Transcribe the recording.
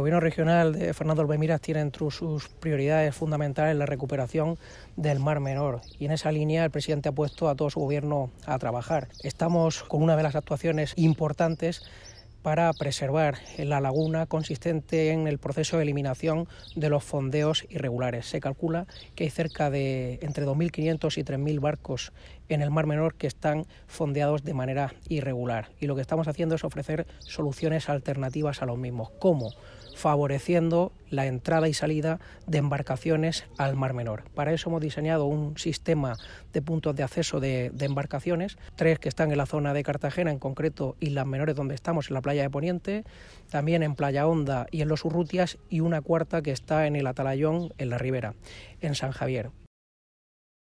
gobierno regional de Fernando Albemiras tiene entre sus prioridades fundamentales la recuperación del Mar Menor, y en esa línea el presidente ha puesto a todo su gobierno a trabajar. Estamos con una de las actuaciones importantes para preservar la laguna, consistente en el proceso de eliminación de los fondeos irregulares. Se calcula que hay cerca de entre 2.500 y 3.000 barcos en el Mar Menor que están fondeados de manera irregular, y lo que estamos haciendo es ofrecer soluciones alternativas a los mismos. ¿Cómo? Favoreciendo la entrada y salida de embarcaciones al Mar Menor. Para eso hemos diseñado un sistema de puntos de acceso de embarcaciones, 3 que están en la zona de Cartagena, en concreto Islas Menores, donde estamos, en la playa de Poniente, también en Playa Honda y en Los Urrutias, y una cuarta que está en el Atalayón, en la Ribera, en San Javier.